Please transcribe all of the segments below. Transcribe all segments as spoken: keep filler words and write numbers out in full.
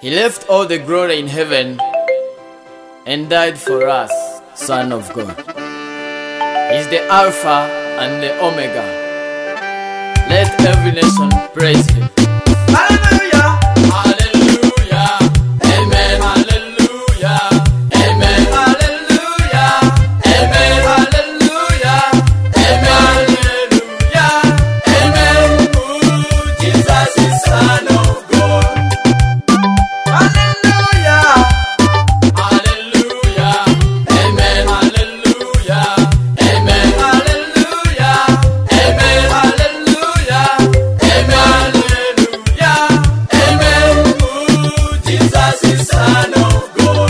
He left all the glory in heaven and died for us, Son of God. He's the Alpha and the Omega. Let every nation praise him. Hallelujah! Hallelujah! Amen! Hallelujah! Amen! Hallelujah! Amen! Hallelujah! Amen! Hallelujah! Amen! Ooh, Jesus is Son of God. Hallelujah! Hallelujah! Amen! Hallelujah! Amen! Hallelujah! Amen! Hallelujah! Amen! Hallelujah! Amen! Ooh, Jesus is Son of God.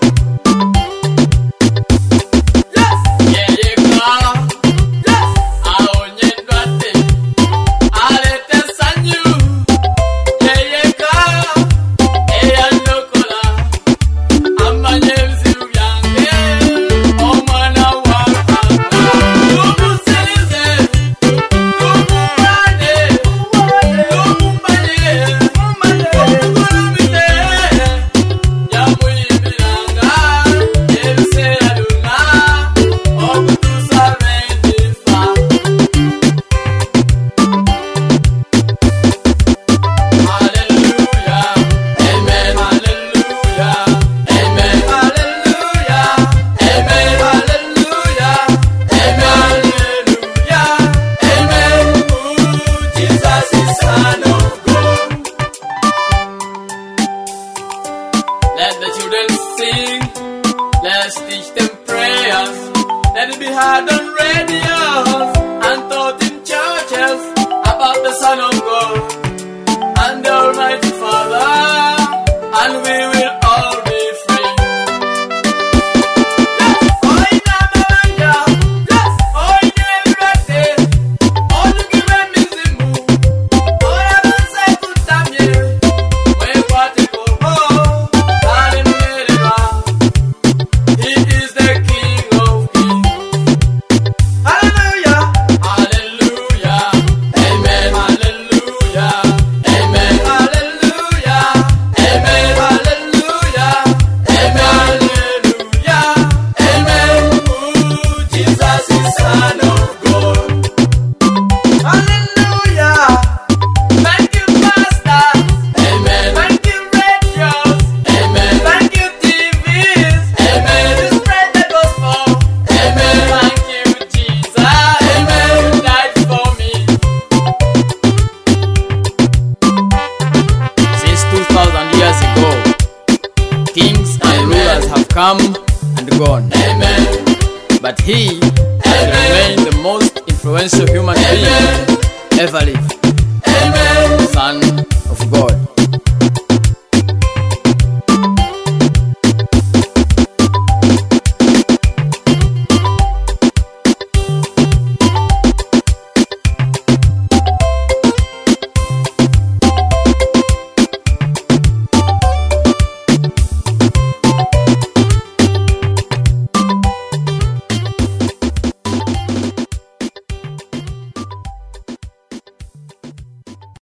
Yes! Yeah, yeah, God. Yes! Aonye ndwate. Alete sanyu. Yeah, yeah, God. Eya ndokola. Amanye mzimu byange. Omwana wa Katonda. Tumusirize. Tumuwane. Tumumanye. Tumugulumire. Yamuyimbiranga. Ebiseera byonna. Okutuusa lwe ndifa. Hallelujah. Amen. Hallelujah. Amen. Hallelujah. Amen. Hallelujah. Amen. Hallelujah. Amen. Ooh, Jesus is Son of God. Let the children sing. Let's teach them prayers. Let it be heard on radios and taught in churches about the Son of God and the Almighty Father, and we will all be free. Yes, hoy namabanja. Yes, hoy nebirate. Olugire mizimu. Oya banse kutamye. Wekwate kobo. Haleluya. He is the King of Kings. Hallelujah. Hallelujah. Amen. Hallelujah. Amen. Hallelujah. Amen. Hallelujah. Amen. Hallelujah. Amen. Ooh, Jesus is Son of God. Hallelujah. Thank you, pastors. Amen. Thank you, radios. Amen. Thank you, T Vs. Amen. To spread the gospel. Amen. Thank you, Jesus. Amen. You died for me. Since two thousand years ago, kings and rulers have come and gone. Amen. But he has remained the most influential human being ever lived.